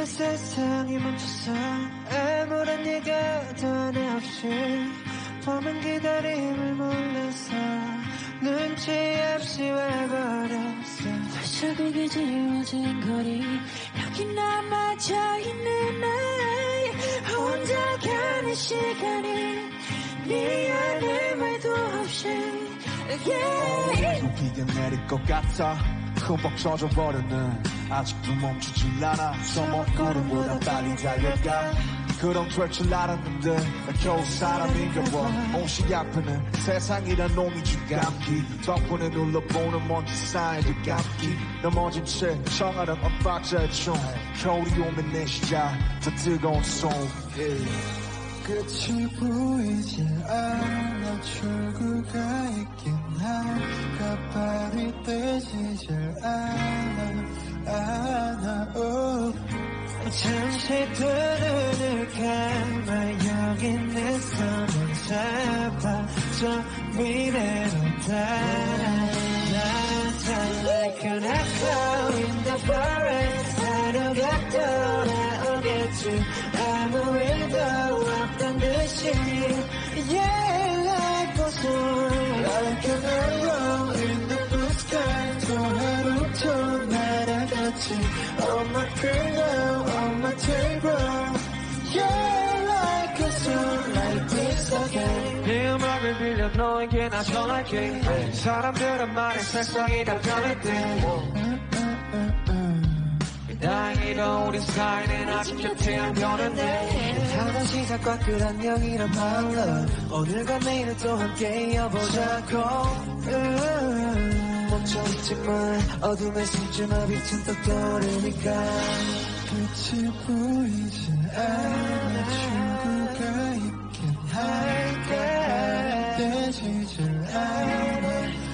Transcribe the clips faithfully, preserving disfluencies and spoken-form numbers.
세상이 멈춰서 아무런 얘기도 하나 없이 밤은 기다림을 몰라서 눈치 없이 와버렸어. 발자국이 지워진 거리 여기 남아져 있는 나의 혼자 가는 시간이 미안해 말도 없이 yeah. 비가 내릴 것 같아 흠뻑 젖어버렸네. 아직도 멈추질 않아. 소문 구름보다 빨리 달려가. 그럼 될 줄 알았는데 나 겨우 사람인가 봐. 옷이 아프는 세상이란 놈이 준 감기 덕분에 눌러보는 먼지 쌓인 듯 감기 넘어진 채 청아른 엇박자의 총 겨울이 오면 내 시작 더 뜨거운 손 yeah. 끝이 보이지 않아 출구가 있긴 할까 발이 떼지질 않아 않아 oh. 잠시 두 눈을 감아 여기 내 손을 잡아 저 미래로 달아 나는 like an echo in the forest 하루가 돌아오겠지 아무 일도 없던 듯이 yeah like the sun like an arrow in the blue sky 또 하루 더 날아갔지 on my pillow on my table yeah like a sun like this again 네 음악을 빌려 너에게 나 전할게 사람들은 말해 세상이 다 변할 때 다행히도 우리 사이는 아직 곁에 안 변했네 하던 시작과 끝 안녕이란 말로 오늘과 내일을 또 함께 이어보자고 음, 멈춰있지만 어둠의 숨지마 빛은 또 떠오르니까 끝이 보이지 않아 출구가 있긴 할까 떼지질 않아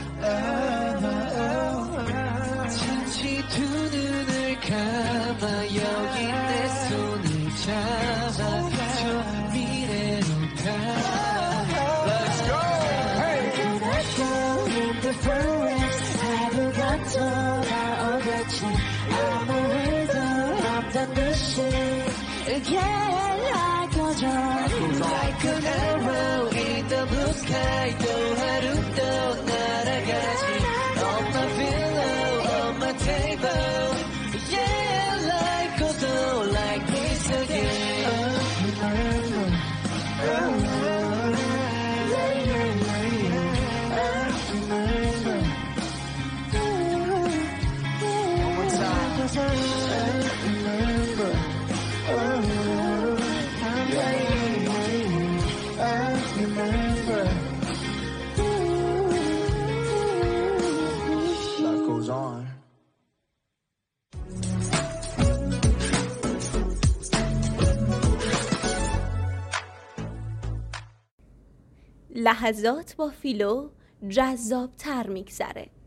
않아 잠시 두 눈을 감아 여기 내 손을 잡아 저 미래로 가 Let's go! Hey! Let's go in the forest 하루가 돌아오겠지 아무 일도 없던 듯이 Yeah, like a drone Like an arrow in the blue sky 또 하루 또 날아가지 On my pillow, on my table Yeah, like a doll, like this again oh, oh, oh, yeah, yeah, yeah, yeah. One more time remember oh, yeah, yeah, yeah. I remember Life goes on. لحظات با فیلو جذاب تر میگذره.